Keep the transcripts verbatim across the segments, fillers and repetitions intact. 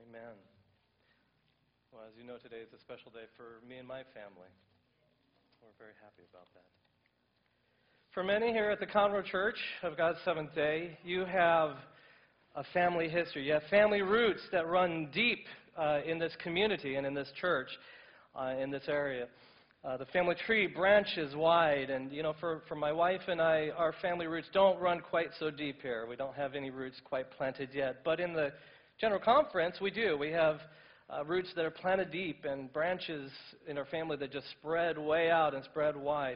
Amen. Well, as you know, today is a special day for me and my family. We're very happy about that. For many here at the Conroe Church of God's Seventh Day, you have a family history. You have family roots that run deep uh, in this community and in this church, uh, in this area. Uh, the family tree branches wide, and you know, for, for my wife and I, our family roots don't run quite so deep here. We don't have any roots quite planted yet. But in the General Conference, we do. We have uh, roots that are planted deep and branches in our family that just spread way out and spread wide.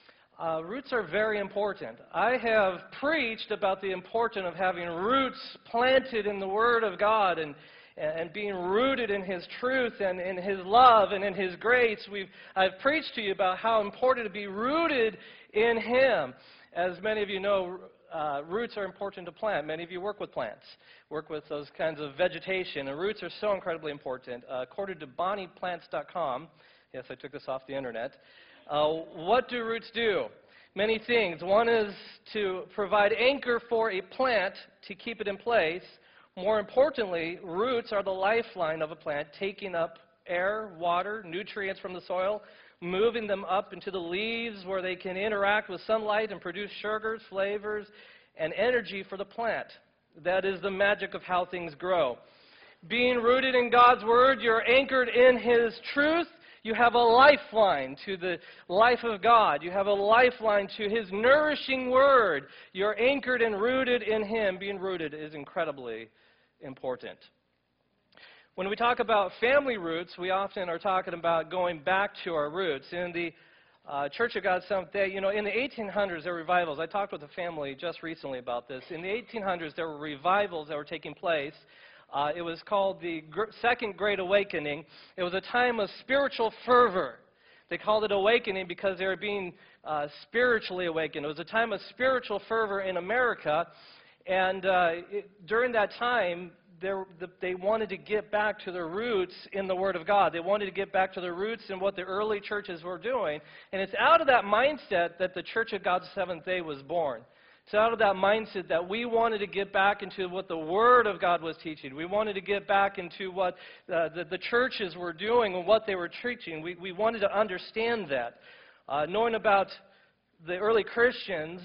Uh, roots are very important. I have preached about the importance of having roots planted in the Word of God and and being rooted in His truth and in His love and in His grace. We've, I've preached to you about how important to be rooted in Him. As many of you know, uh, roots are important to plant. Many of you work with plants, work with those kinds of vegetation, and roots are so incredibly important. Uh, according to bonnie plants dot com, yes, I took this off the internet, uh, what do roots do? Many things. One is to provide anchor for a plant to keep it in place. More importantly, roots are the lifeline of a plant, taking up air, water, nutrients from the soil, moving them up into the leaves where they can interact with sunlight and produce sugars, flavors, and energy for the plant. That is the magic of how things grow. Being rooted in God's Word, you're anchored in His truth. You have a lifeline to the life of God. You have a lifeline to His nourishing Word. You're anchored and rooted in Him. Being rooted is incredibly important. When we talk about family roots, we often are talking about going back to our roots. In the uh, Church of God's Seventh Day, you know, in the eighteen hundreds, there were revivals. I talked with a family just recently about this. In the eighteen hundreds, there were revivals that were taking place. Uh, it was called the Gr- Second Great Awakening. It was a time of spiritual fervor. They called it awakening because they were being uh, spiritually awakened. It was a time of spiritual fervor in America. And uh, it, during that time, the, they wanted to get back to their roots in the Word of God. They wanted to get back to their roots in what the early churches were doing. And it's out of that mindset that the Church of God's Seventh Day was born. It's out of that mindset that we wanted to get back into what the Word of God was teaching. We wanted to get back into what uh, the, the churches were doing and what they were teaching. We, we wanted to understand that. Uh, knowing about the early Christians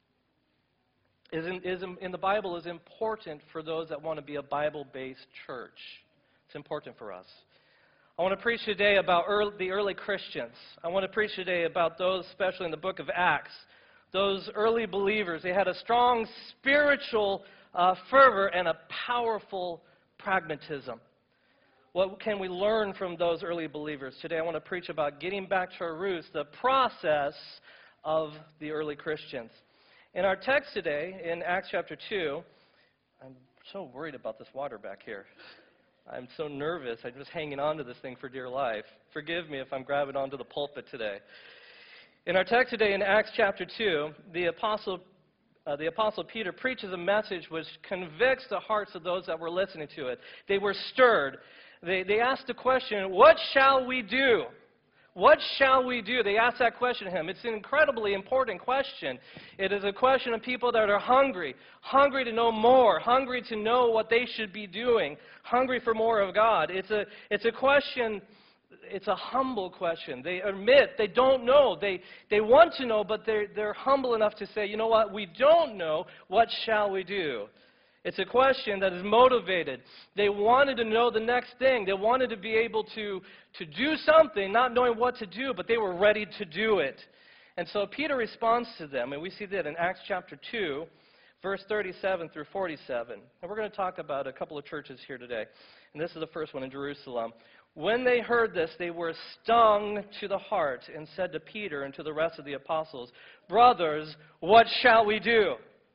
is in, is in, in the Bible is important for those that want to be a Bible-based church. It's important for us. I want to preach today about early, the early Christians. I want to preach today about those, especially in the book of Acts. Those early believers, they had a strong spiritual uh, fervor and a powerful pragmatism. What can we learn from those early believers? Today I want to preach about getting back to our roots, the process of the early Christians. In our text today, in Acts chapter two, I'm so worried about this water back here. I'm so nervous. I'm just hanging on to this thing for dear life. Forgive me if I'm grabbing onto the pulpit today. In our text today, in Acts chapter two, the apostle, uh, the apostle Peter preaches a message which convicts the hearts of those that were listening to it. They were stirred. They, they asked the question, what shall we do? What shall we do? They asked that question to him. It's an incredibly important question. It is a question of people that are hungry, hungry to know more, hungry to know what they should be doing, hungry for more of God. It's a, it's a question, it's a humble question. They admit they don't know. They, they want to know, but they're, they're humble enough to say, you know what, we don't know. What shall we do? It's a question that is motivated. They wanted to know the next thing. They wanted to be able to, to do something, not knowing what to do, but they were ready to do it. And so Peter responds to them, and we see that in Acts chapter two, verse thirty-seven through forty-seven. And we're going to talk about a couple of churches here today. And this is the first one in Jerusalem. When they heard this, they were stung to the heart and said to Peter and to the rest of the apostles, "Brothers, what shall we do?"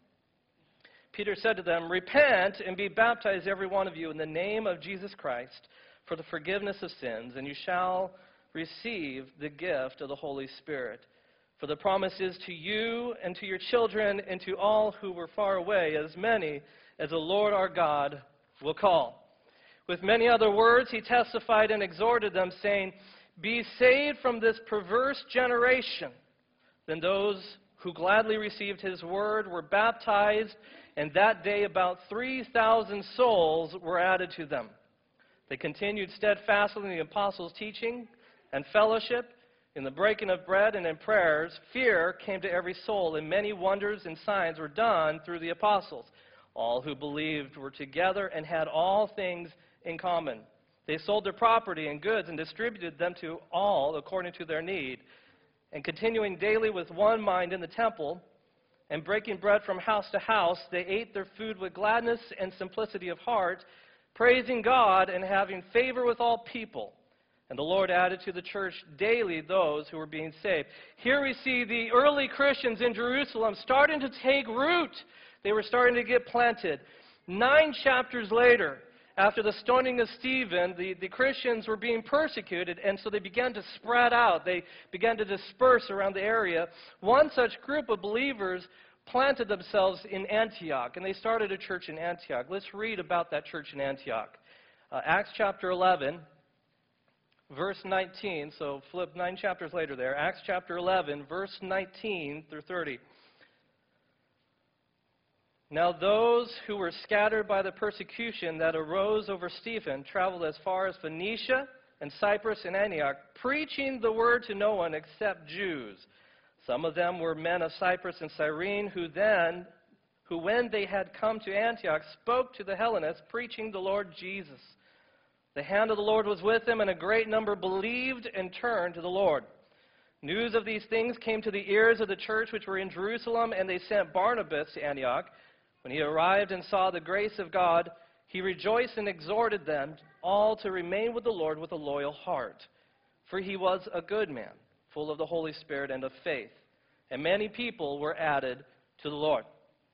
Peter said to them, "Repent and be baptized, every one of you, in the name of Jesus Christ for the forgiveness of sins, and you shall receive the gift of the Holy Spirit. For the promise is to you and to your children and to all who were far away, as many as the Lord our God will call." With many other words, he testified and exhorted them, saying, "Be saved from this perverse generation." Then those who gladly received his word were baptized, and that day about three thousand souls were added to them. They continued steadfastly in the apostles' teaching and fellowship, in the breaking of bread and in prayers. Fear came to every soul, and many wonders and signs were done through the apostles. All who believed were together and had all things in common. They sold their property and goods and distributed them to all according to their need. And continuing daily with one mind in the temple, and breaking bread from house to house, they ate their food with gladness and simplicity of heart, praising God and having favor with all people. And the Lord added to the church daily those who were being saved. Here we see the early Christians in Jerusalem starting to take root. They were starting to get planted. Nine chapters later, after the stoning of Stephen, the, the Christians were being persecuted, and so they began to spread out. They began to disperse around the area. One such group of believers planted themselves in Antioch, and they started a church in Antioch. Let's read about that church in Antioch. Uh, Acts chapter eleven, verse nineteen. So flip nine chapters later there. Acts chapter eleven, verse nineteen through thirty. Now those who were scattered by the persecution that arose over Stephen traveled as far as Phoenicia and Cyprus and Antioch, preaching the word to no one except Jews. Some of them were men of Cyprus and Cyrene, who then, who when they had come to Antioch, spoke to the Hellenists, preaching the Lord Jesus. The hand of the Lord was with them, and a great number believed and turned to the Lord. News of these things came to the ears of the church which were in Jerusalem, and they sent Barnabas to Antioch. When he arrived and saw the grace of God, he rejoiced and exhorted them all to remain with the Lord with a loyal heart. For he was a good man, full of the Holy Spirit and of faith. And many people were added to the Lord.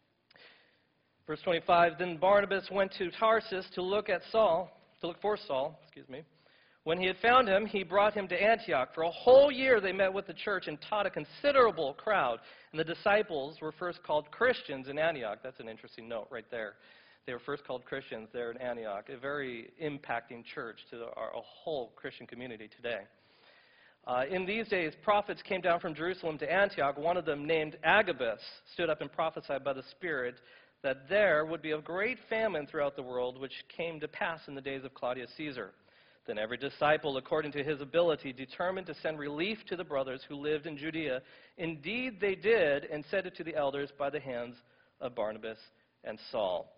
Verse twenty-five, then Barnabas went to Tarsus to look at Saul, to look for Saul, excuse me. When he had found him, he brought him to Antioch. For a whole year they met with the church and taught a considerable crowd. And the disciples were first called Christians in Antioch. That's an interesting note right there. They were first called Christians there in Antioch, a very impacting church to our a whole Christian community today. Uh, in these days, prophets came down from Jerusalem to Antioch. One of them, named Agabus, stood up and prophesied by the Spirit that there would be a great famine throughout the world, which came to pass in the days of Claudius Caesar. Then every disciple, according to his ability, determined to send relief to the brothers who lived in Judea. Indeed, they did, and sent it to the elders by the hands of Barnabas and Saul.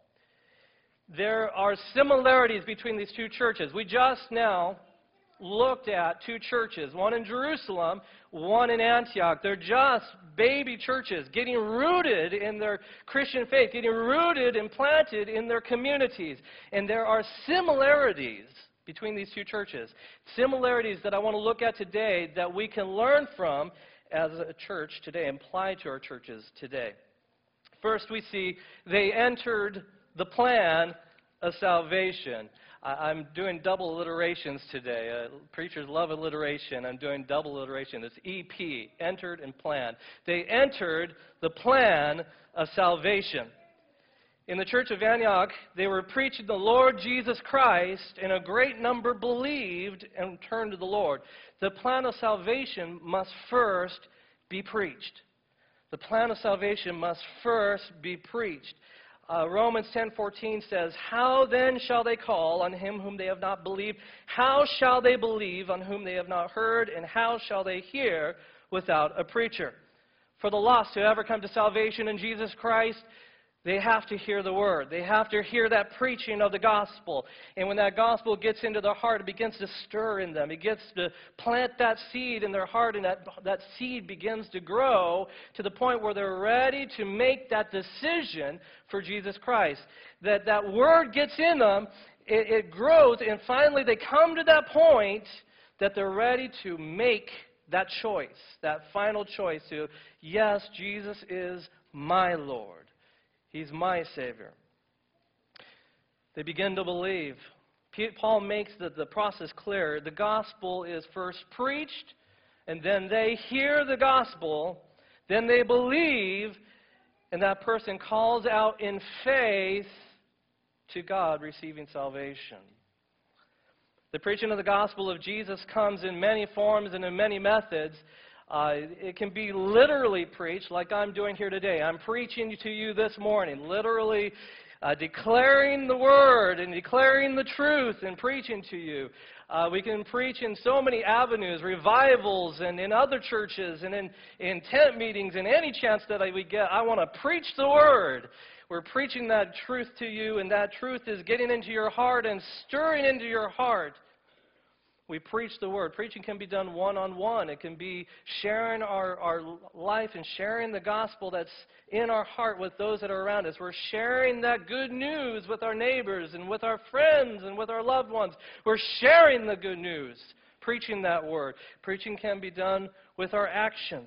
There are similarities between these two churches. We just now looked at two churches, one in Jerusalem, one in Antioch. They're just baby churches, getting rooted in their Christian faith, getting rooted and planted in their communities. And there are similarities between these two churches, similarities that I want to look at today that we can learn from as a church today, apply to our churches today. First, we see they entered the plan of salvation. I'm doing double alliterations today. Uh, preachers love alliteration. I'm doing double alliteration. It's E P, entered and planned. They entered the plan of salvation. In the church of Antioch, they were preaching the Lord Jesus Christ, and a great number believed and turned to the Lord. The plan of salvation must first be preached. The plan of salvation must first be preached. Uh, Romans ten fourteen says, how then shall they call on him whom they have not believed? How shall they believe on whom they have not heard? And how shall they hear without a preacher? For the lost to ever come to salvation in Jesus Christ, they have to hear the word. They have to hear that preaching of the gospel. And when that gospel gets into their heart, it begins to stir in them. It gets to plant that seed in their heart, and that, that seed begins to grow to the point where they're ready to make that decision for Jesus Christ. That that word gets in them, it, it grows, and finally they come to that point that they're ready to make that choice, that final choice to, yes, Jesus is my Lord. He's my Savior. They begin to believe. Paul makes the, the process clear. The gospel is first preached, and then they hear the gospel, then they believe, and that person calls out in faith to God, receiving salvation. The preaching of the gospel of Jesus comes in many forms and in many methods. Uh, it can be literally preached like I'm doing here today. I'm preaching to you this morning. Literally, uh, declaring the Word and declaring the truth and preaching to you. Uh, we can preach in so many avenues, revivals and in other churches and in, in tent meetings and any chance that I, we get. I want to preach the Word. We're preaching that truth to you, and that truth is getting into your heart and stirring into your heart. We preach the Word. Preaching can be done one-on-one. It can be sharing our, our life and sharing the gospel that's in our heart with those that are around us. We're sharing that good news with our neighbors and with our friends and with our loved ones. We're sharing the good news, preaching that Word. Preaching can be done with our actions.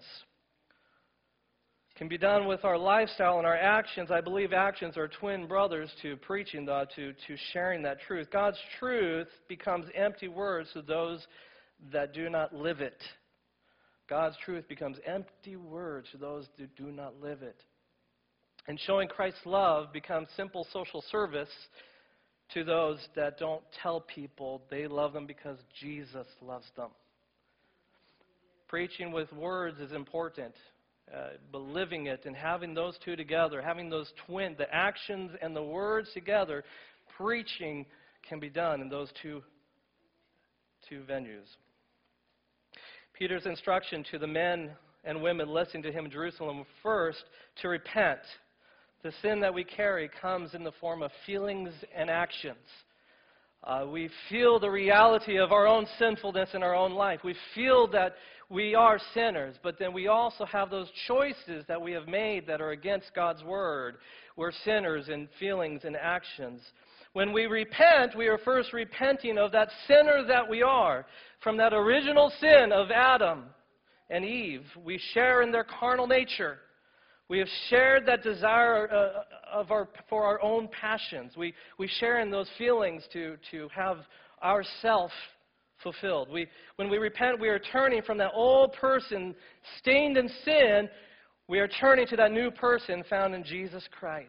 Can be done with our lifestyle and our actions. I believe actions are twin brothers to preaching, though, to, to sharing that truth. God's truth becomes empty words to those that do not live it. God's truth becomes empty words to those that do not live it. And showing Christ's love becomes simple social service to those that don't tell people they love them because Jesus loves them. Preaching with words is important. Uh, but living it and having those two together, having those twin, the actions and the words together, preaching can be done in those two, two venues. Peter's instruction to the men and women listening to him in Jerusalem, first, to repent. The sin that we carry comes in the form of feelings and actions. Uh, we feel the reality of our own sinfulness in our own life. We feel that we are sinners, but then we also have those choices that we have made that are against God's Word. We're sinners in feelings and actions. When we repent, we are first repenting of that sinner that we are, from that original sin of Adam and Eve. We share in their carnal nature. We have shared that desire uh, of our, for our own passions. We, we share in those feelings to, to have ourself fulfilled. We, when we repent, we are turning from that old person stained in sin. We are turning to that new person found in Jesus Christ.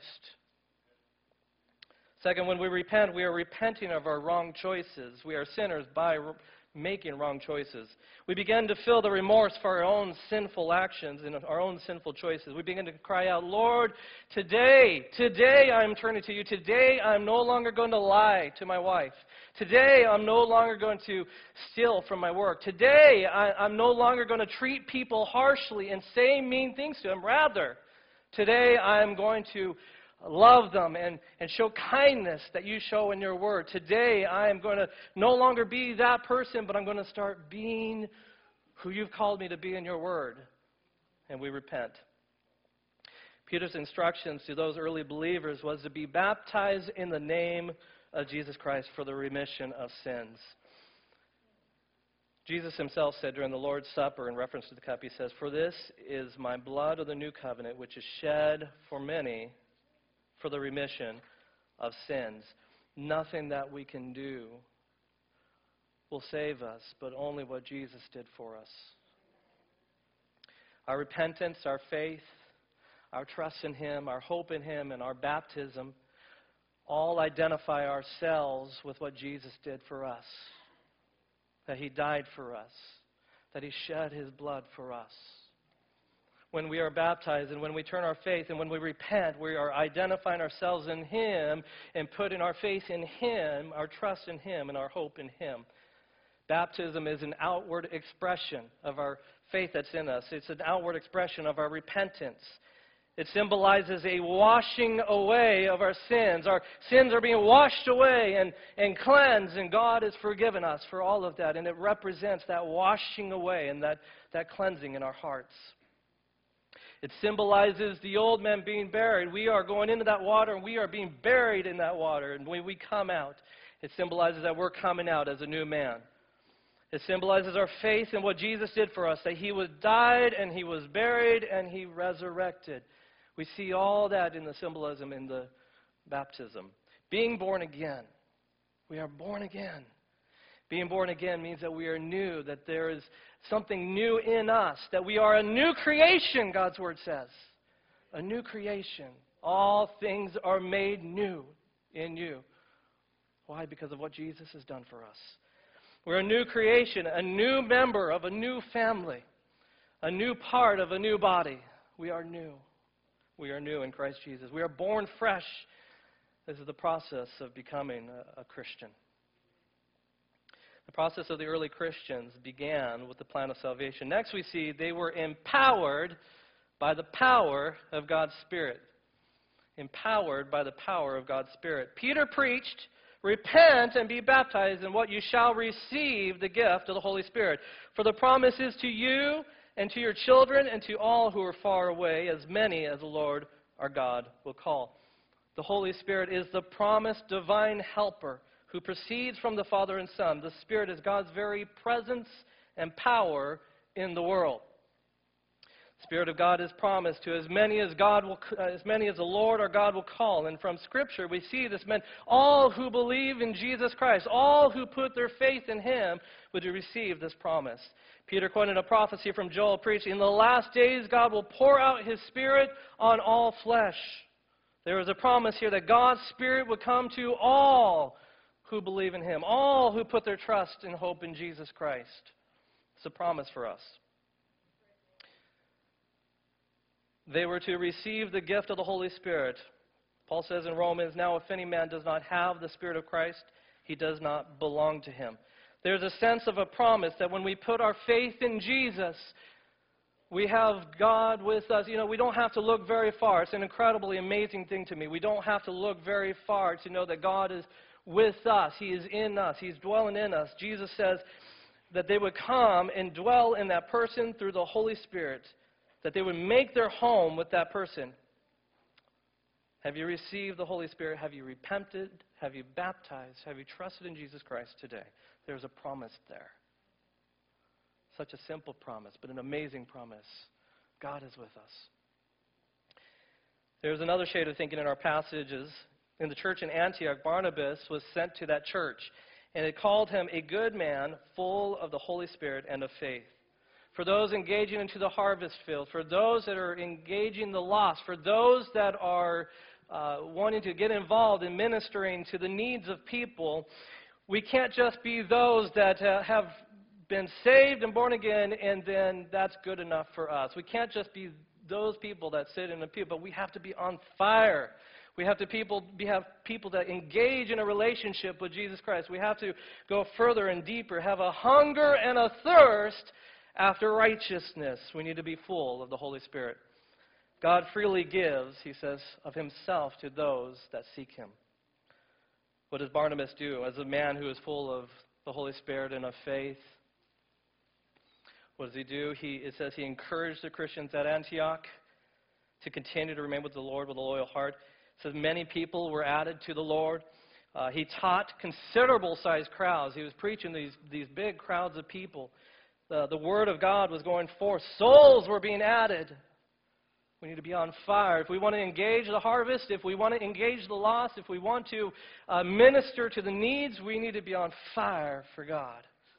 Second, when we repent, we are repenting of our wrong choices. We are sinners by making wrong choices. We begin to feel the remorse for our own sinful actions and our own sinful choices. We begin to cry out, Lord, today, today I'm turning to you. Today I'm no longer going to lie to my wife. Today I'm no longer going to steal from my work. Today I, I'm no longer going to treat people harshly and say mean things to them. Rather, today I'm going to love them and, and show kindness that you show in your word. Today, I am going to no longer be that person, but I'm going to start being who you've called me to be in your word. And we repent. Peter's instructions to those early believers was to be baptized in the name of Jesus Christ for the remission of sins. Jesus himself said during the Lord's Supper, in reference to the cup, he says, "For this is my blood of the new covenant, which is shed for many for the remission of sins." Nothing that we can do will save us, but only what Jesus did for us. Our repentance, our faith, our trust in him, our hope in him, and our baptism all identify ourselves with what Jesus did for us. That he died for us. That he shed his blood for us. When we are baptized and when we turn our faith and when we repent, we are identifying ourselves in him and putting our faith in him, our trust in him, and our hope in him. Baptism is an outward expression of our faith that's in us. It's an outward expression of our repentance. It symbolizes a washing away of our sins. Our sins are being washed away and, and cleansed, and God has forgiven us for all of that. And it represents that washing away and that, that cleansing in our hearts. It symbolizes the old man being buried. We are going into that water, and we are being buried in that water. And when we come out, it symbolizes that we're coming out as a new man. It symbolizes our faith in what Jesus did for us, that he was died, and he was buried, and he resurrected. We see all that in the symbolism in the baptism. Being born again. We are born again. Being born again means that we are new, that there is something new in us, that we are a new creation, God's word says. A new creation. All things are made new in you. Why? Because of what Jesus has done for us. We're a new creation, a new member of a new family, a new part of a new body. We are new. We are new in Christ Jesus. We are born fresh This is the process of becoming a, a Christian. The process of the early Christians began with the plan of salvation. Next we see they were empowered by the power of God's Spirit. Empowered by the power of God's Spirit. Peter preached, repent and be baptized, in what you shall receive the gift of the Holy Spirit. For the promise is to you and to your children and to all who are far away, as many as the Lord our God will call. The Holy Spirit is the promised divine helper who proceeds from the Father and Son. The Spirit is God's very presence and power in the world. The Spirit of God is promised to as many as God will, as many as the Lord our God will call. And from Scripture we see this meant all who believe in Jesus Christ, all who put their faith in Him would receive this promise. Peter quoted a prophecy from Joel preaching, in the last days God will pour out His Spirit on all flesh. There is a promise here that God's Spirit would come to all who believe in Him, all who put their trust and hope in Jesus Christ. It's a promise for us. They were to receive the gift of the Holy Spirit. Paul says in Romans, now if any man does not have the Spirit of Christ, he does not belong to Him. There's a sense of a promise that when we put our faith in Jesus, we have God with us. You know, we don't have to look very far. It's an incredibly amazing thing to me. We don't have to look very far to know that God is with us. He is in us. He's dwelling in us. Jesus says that they would come and dwell in that person through the Holy Spirit, that they would make their home with that person. Have you received the Holy Spirit? Have you repented? Have you baptized? Have you trusted in Jesus Christ today? There's a promise there. Such a simple promise, but an amazing promise. God is with us. There's another shade of thinking in our passages. In the church in Antioch, Barnabas was sent to that church, and it called him a good man, full of the Holy Spirit and of faith. For those engaging into the harvest field, for those that are engaging the lost, for those that are uh, wanting to get involved in ministering to the needs of people, we can't just be those that uh, have been saved and born again, and then that's good enough for us. We can't just be those people that sit in the pew, but we have to be on fire. We have to people, we have people that engage in a relationship with Jesus Christ. We have to go further and deeper, have a hunger and a thirst after righteousness. We need to be full of the Holy Spirit. God freely gives, he says, of himself to those that seek him. What does Barnabas do as a man who is full of the Holy Spirit and of faith? What does he do? He, it says he encouraged the Christians at Antioch to continue to remain with the Lord with a loyal heart. It says many people were added to the Lord. Uh, he taught considerable-sized crowds. He was preaching these, these big crowds of people. The, the Word of God was going forth. Souls were being added. We need to be on fire. If we want to engage the harvest, if we want to engage the lost, if we want to uh, minister to the needs, we need to be on fire for God.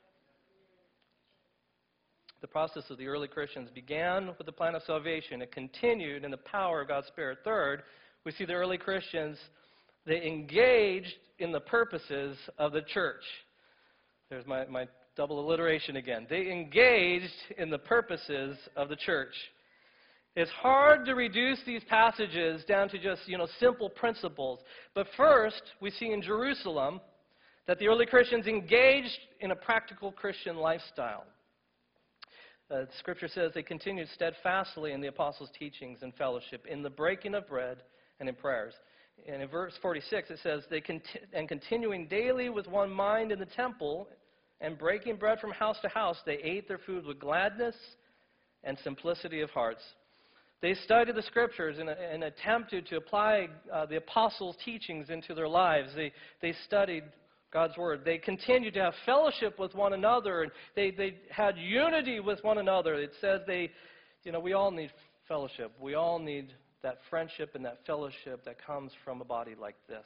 The process of the early Christians began with the plan of salvation. It continued in the power of God's Spirit. Third, we see the early Christians, they engaged in the purposes of the church. There's my, my double alliteration again. They engaged in the purposes of the church. It's hard to reduce these passages down to just, you know, simple principles. But first, we see in Jerusalem that the early Christians engaged in a practical Christian lifestyle. Uh, Scripture says they continued steadfastly in the apostles' teachings and fellowship, in the breaking of bread and in prayers. And in verse forty-six it says, they conti- and continuing daily with one mind in the temple and breaking bread from house to house, they ate their food with gladness and simplicity of hearts. They studied the Scriptures and, and attempted to apply uh, the apostles' teachings into their lives. They, they studied God's Word. They continued to have fellowship with one another, and they, they had unity with one another. It says they, you know, we all need fellowship. We all need that friendship and that fellowship that comes from a body like this.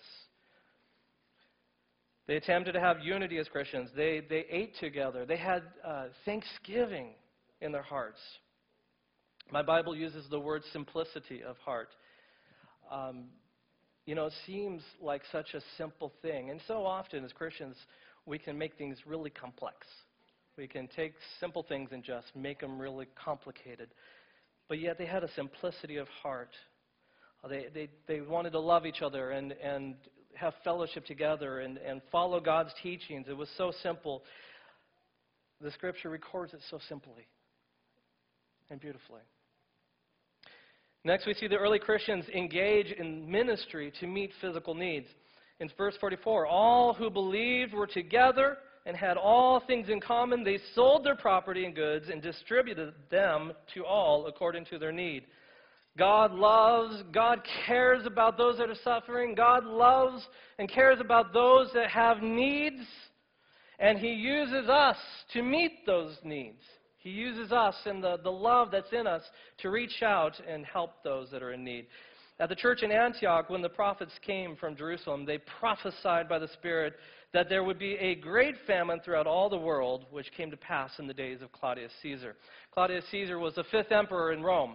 They attempted to have unity as Christians. They, they ate together. They had uh, thanksgiving in their hearts. My Bible uses the word simplicity of heart. Um, you know, it seems like such a simple thing. And so often as Christians, we can make things really complex. We can take simple things and just make them really complicated. But yet they had a simplicity of heart. They, they, they wanted to love each other and, and have fellowship together and, and follow God's teachings. It was so simple. The Scripture records it so simply and beautifully. Next, we see the early Christians engage in ministry to meet physical needs. In verse forty-four, all who believed were together and had all things in common. They sold their property and goods and distributed them to all according to their need. God loves, God cares about those that are suffering. God loves and cares about those that have needs. And He uses us to meet those needs. He uses us and the, the love that's in us to reach out and help those that are in need. At the church in Antioch, when the prophets came from Jerusalem, they prophesied by the Spirit that there would be a great famine throughout all the world, which came to pass in the days of Claudius Caesar. Claudius Caesar was the fifth emperor in Rome.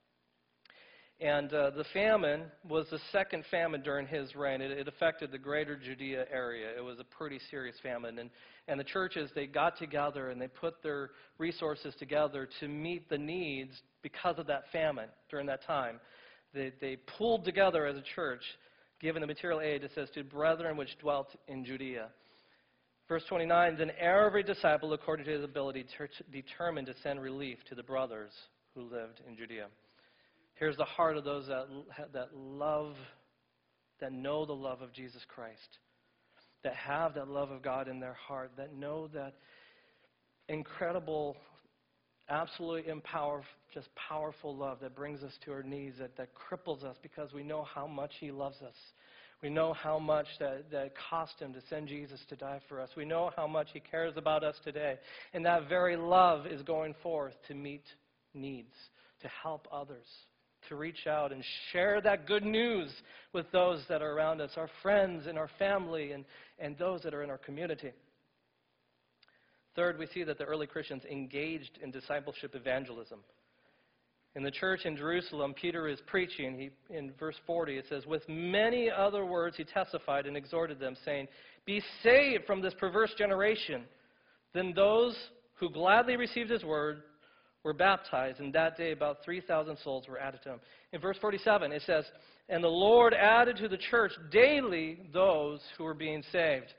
And uh, the famine was the second famine during his reign. It, it affected the greater Judea area. It was a pretty serious famine. And, and the churches, they got together and they put their resources together to meet the needs because of that famine during that time. They, they pulled together as a church, giving the material aid, it says, to brethren which dwelt in Judea. Verse twenty-nine, then every disciple, according to his ability, ter- determined to send relief to the brothers who lived in Judea. Here's the heart of those that, that love, that know the love of Jesus Christ, that have that love of God in their heart, that know that incredible, absolutely empower, just powerful love that brings us to our knees, that, that cripples us because we know how much He loves us. We know how much that, that it cost Him to send Jesus to die for us. We know how much He cares about us today. And that very love is going forth to meet needs, to help others, to reach out and share that good news with those that are around us, our friends and our family and, and those that are in our community. Third, we see that the early Christians engaged in discipleship evangelism. In the church in Jerusalem, Peter is preaching. He, in verse forty, it says, with many other words he testified and exhorted them, saying, be saved from this perverse generation. Then those who gladly received his word were baptized, and that day about three thousand souls were added to him. In verse forty-seven, it says, and the Lord added to the church daily those who were being saved.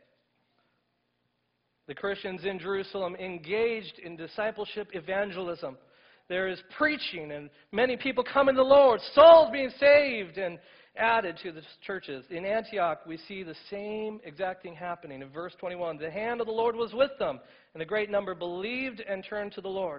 The Christians in Jerusalem engaged in discipleship evangelism. There is preaching, and many people coming to the Lord, souls being saved and added to the churches. In Antioch, we see the same exact thing happening. In verse twenty-one, the hand of the Lord was with them, and a great number believed and turned to the Lord.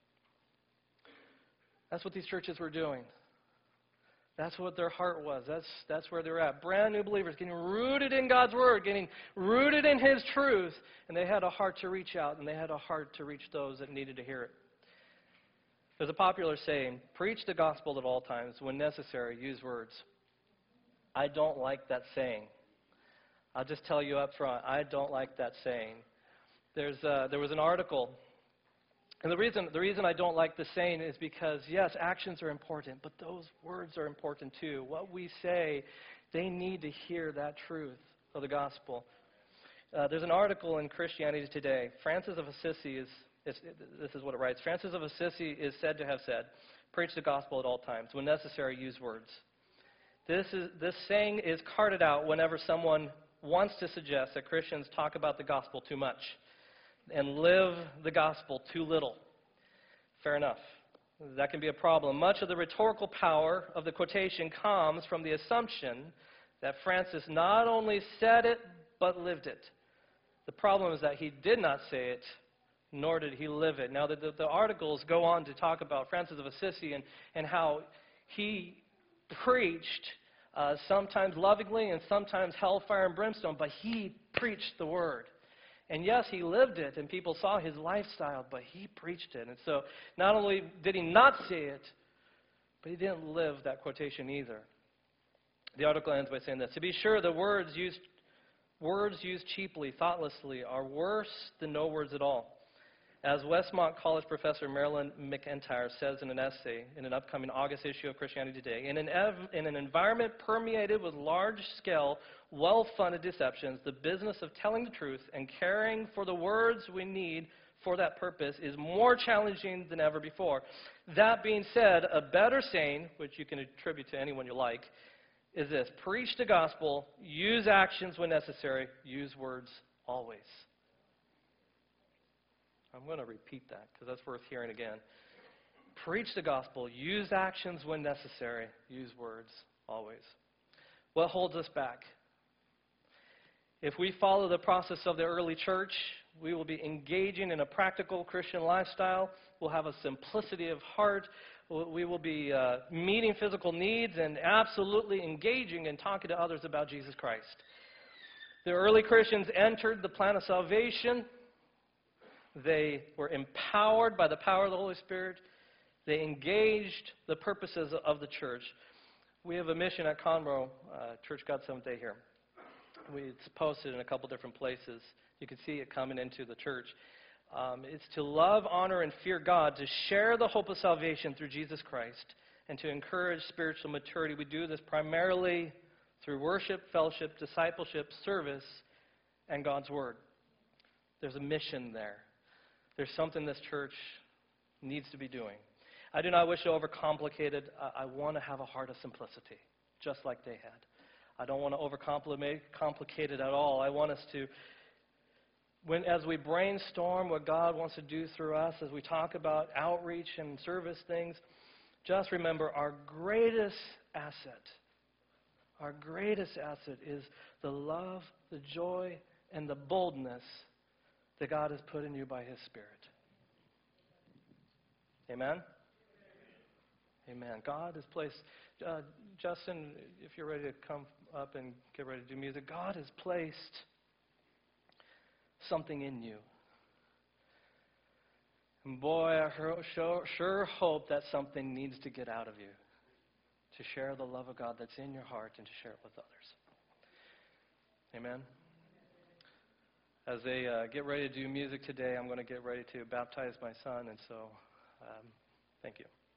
That's what these churches were doing. That's what their heart was. That's, that's where they're at. Brand new believers getting rooted in God's Word, getting rooted in His truth. And they had a heart to reach out, and they had a heart to reach those that needed to hear it. There's a popular saying, preach the gospel at all times. When necessary, use words. I don't like that saying. I'll just tell you up front, I don't like that saying. There's uh, there was an article. And the reason, the reason I don't like the saying is because, yes, actions are important, but those words are important too. What we say, they need to hear that truth of the gospel. Uh, there's an article in Christianity Today. Francis of Assisi is, is, this is what it writes. Francis of Assisi is said to have said, preach the gospel at all times. When necessary, use words. This, is, this saying is carted out whenever someone wants to suggest that Christians talk about the gospel too much and live the gospel too little. Fair enough. That can be a problem. Much of the rhetorical power of the quotation comes from the assumption that Francis not only said it, but lived it. The problem is that he did not say it, nor did he live it. Now, the, the, the articles go on to talk about Francis of Assisi and, and how he preached uh, sometimes lovingly and sometimes hellfire and brimstone, but he preached the word. And yes, he lived it, and people saw his lifestyle, but he preached it. And so not only did he not say it, but he didn't live that quotation either. The article ends by saying this: to be sure, the words used, words used cheaply, thoughtlessly, are worse than no words at all. As Westmont College professor Marilyn McIntyre says in an essay in an upcoming August issue of Christianity Today, in an, ev- in an environment permeated with large-scale, well-funded deceptions, the business of telling the truth and caring for the words we need for that purpose is more challenging than ever before. That being said, a better saying, which you can attribute to anyone you like, is this: preach the gospel, use actions when necessary, use words always. I'm going to repeat that because that's worth hearing again. Preach the gospel, use actions when necessary, use words always. What holds us back? If we follow the process of the early church, we will be engaging in a practical Christian lifestyle. We'll have a simplicity of heart. We will be uh, meeting physical needs and absolutely engaging and talking to others about Jesus Christ. The early Christians entered the plan of salvation. They were empowered by the power of the Holy Spirit. They engaged the purposes of the church. We have a mission at Conroe, uh, Church God Seventh Day here. We, it's posted in a couple different places. You can see it coming into the church. Um, it's to love, honor, and fear God, to share the hope of salvation through Jesus Christ, and to encourage spiritual maturity. We do this primarily through worship, fellowship, discipleship, service, and God's Word. There's a mission there. There's something this church needs to be doing. I do not wish to overcomplicate it. I, I want to have a heart of simplicity, just like they had. I don't want to overcomplicate complicate it at all. I want us to, when as we brainstorm what God wants to do through us, as we talk about outreach and service things, just remember our greatest asset, our greatest asset is the love, the joy, and the boldness that God has put in you by His Spirit. Amen? Amen. God has placed, uh, Justin, if you're ready to come up and get ready to do music, God has placed something in you. And boy, I sure, sure hope that something needs to get out of you to share the love of God that's in your heart and to share it with others. Amen. As they uh, get ready to do music today, I'm going to get ready to baptize my son, and so um, thank you.